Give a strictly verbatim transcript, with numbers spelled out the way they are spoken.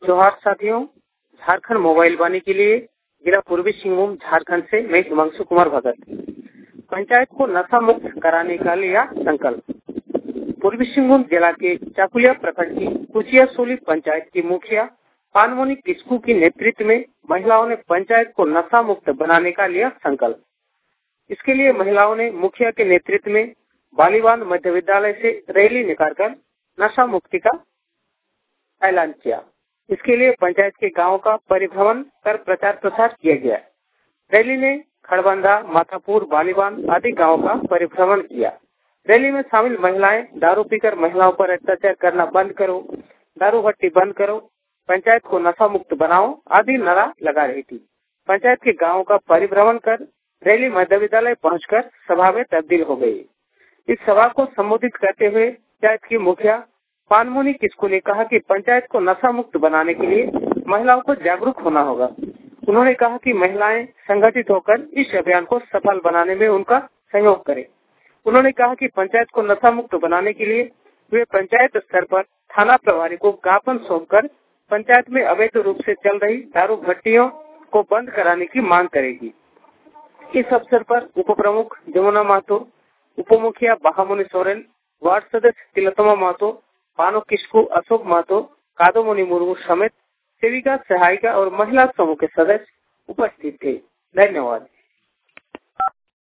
जोहार साथियों, झारखंड मोबाइल वाणी के लिए जिला पूर्वी सिंहभूम झारखंड से मैं हिमांशु कुमार भगत। पंचायत को नशा मुक्त कराने का लिया संकल्प। पूर्वी सिंहभूम जिला के चाकुलिया प्रखंड की कुचिया सोली पंचायत की मुखिया पानमोनी किस्कू की नेतृत्व में महिलाओं ने पंचायत को नशा मुक्त बनाने का लिया संकल्प। इसके लिए महिलाओं ने मुखिया के नेतृत्व में बालीवान मध्य विद्यालय से रैली निकालकर नशा मुक्ति का ऐलान किया। इसके लिए पंचायत के गांवों का परिभ्रमण कर प्रचार प्रसार किया गया। रैली ने खड़बंधा, माथापुर, बालीवान आदि गांवों का परिभ्रमण किया। रैली में शामिल महिलाएं दारू पीकर महिलाओं पर अत्याचार करना बंद करो, दारू भट्टी बंद करो, पंचायत को नशा मुक्त बनाओ आदि नारा लगा रही थी। पंचायत के गांवों का परिभ्रमण कर रैली मध्य विद्यालय पहुंचकर सभा में तब्दील हो गई। इस सभा को संबोधित करते हुए पंचायत की मुखिया पानमोनी किस्कू ने कहा कि पंचायत को नशा मुक्त बनाने के लिए महिलाओं को जागरूक होना होगा। उन्होंने कहा कि महिलाएं संगठित होकर इस अभियान को सफल बनाने में उनका सहयोग करें। उन्होंने कहा कि पंचायत को नशा मुक्त बनाने के लिए वे पंचायत स्तर पर थाना प्रभारी को ज्ञापन सौंपकर पंचायत में अवैध रूप से चल रही दारू भट्टियों को बंद कराने की मांग करेगी। इस अवसर पर उप प्रमुख जमुना महतो, उप मुखिया बहामुनि सोरेन, वार्ड सदस्य तिलोत्तमा महतो, पानो किस्कू, अशोक महतो, कादोमणि मुर्मू समेत सेविका, सहायिका और महिला समूह के सदस्य उपस्थित थे। धन्यवाद।